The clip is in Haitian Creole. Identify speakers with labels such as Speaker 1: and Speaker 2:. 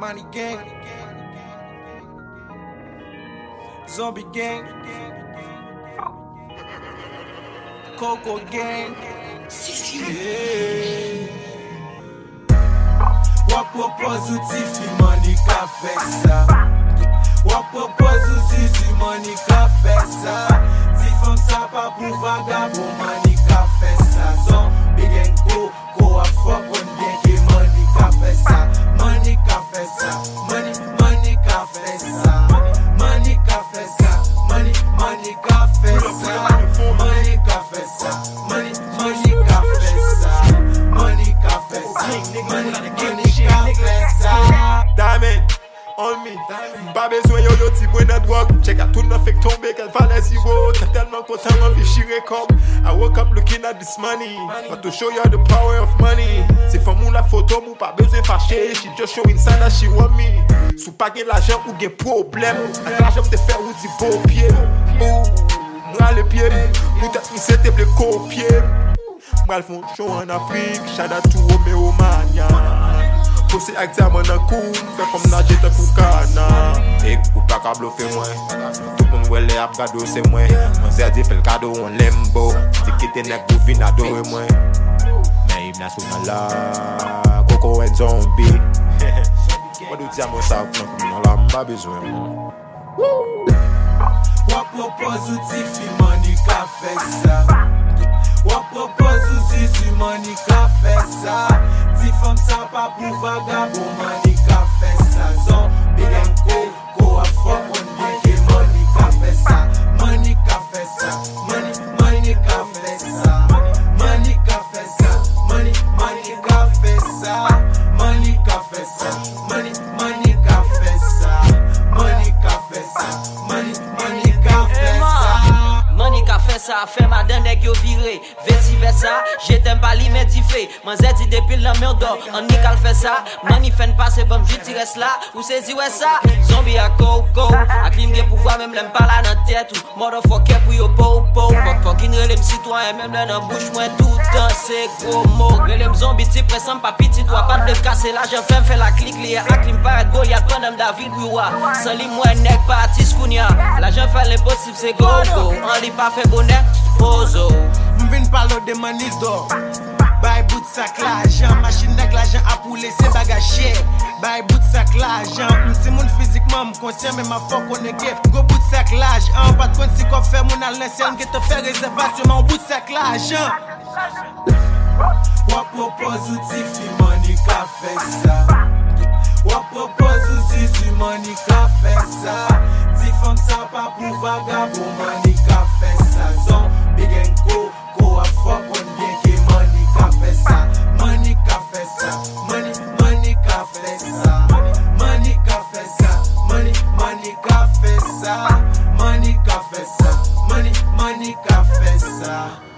Speaker 1: Money gang, Zombie gang, Coco gang. Yeah. Wap propose ou Tiffy, money ka fè sa. Wap propose ou Zizi, money ka fè sa. Ti fam sa pa pou vagabond, money ka fè sa. Zombie gang go a fuck on bien ke money ka fè sa. Money ka fè sa, money ka fè sa. Money ka fè sa, money ka fè sa. Money ka fè sa, money ka fè sa. Money ka fè sa, money ka fè sa.
Speaker 2: Diamond on me, pas besoin yo ti bois dans drogue. Check à tout n'a fait tomber qu'elle valait zéro. T'es tellement content envie chirer comme. I woke up looking at this money, but to show you the power of money. C'est for mou la photo mou pas besoin fâcher. She just showing sign that she want me. Sous pas gen l'argent ou gen problème. Avec l'argent de faire ou di beau pied. Moi le pied, peut-être m'sete vle copier. Moi le font show en Afrique, shout out to Romeo Mania. Pousse examen dans coup, fait comme la jette pour cana. Et ou pas qu'à bluffer moi. Tout le monde voit les abgado c'est moi. Mon zerdi fait le cadeau en lembo. Dit qu'il était nec pour venir adorer moi. Mais il n'a souvent là, Coco and Zombie. Moi de dire moi ça, on l'a pas besoin.
Speaker 1: Wap propose ou Tiffy, money ka fè sa. Wap propose ou Zizi, money ka fè sa. Ti fam sa pa pou vagabond, money ka fè sa. Zombie gang go a fuck on bien ke money ka fè sa. Money ka fè sa, money ka fè sa. Money ka fè sa, money ka fè sa. Money ka fè sa, money ka fè sa. Money ka fè sa, money ka fè sa.
Speaker 3: Money ka fè sa, fè ma den nèg yo viré. Vice versa, j'étais pas li mais di fait. Man zedi depuis la merde, on ni kal fè ça. Money fè passe bon vite reste là. Ou saisi ouais ça. Zombie à Coco, a clim gen pouvoir même l'aime pas là dans tête ou motherfucker pour yo po. Fucking relève citoyen même là dans bouche moi tout temps c'est gros mot. Relève zombie type pressant pas petit toi pas de casser là, je fais la clique li a clim paraît Goliath pendant David Roi. Sans li moi nèg parti skounia. L'argent fait l'impossible c'est go. On li pas fait bonheur. Ozo.
Speaker 1: M'vin parler de money d'or. Bay bout sac l'argent, machine nèg l'argent a pour laisser bagage. Bay bout sac l'argent, m'ti moun physiquement m'conscient mais ma fuck on est gay. Go bout sac l'argent, pas de compte si qu'on fait mon l'ancien qui te fait réservation mon bout sac l'argent. Wap propose ou Tiffy, money ka fè sa. Wap propose ou Zizi, money ka fè sa. Ti fam sa pa pou vagabond, money ka fè sa. Zombie gang go a fuck on bien ke money ka fè sa. Money ka fè sa, money ka fè sa. Money ka fè sa, money ka fè sa. Money ka fè sa, money ka fè sa.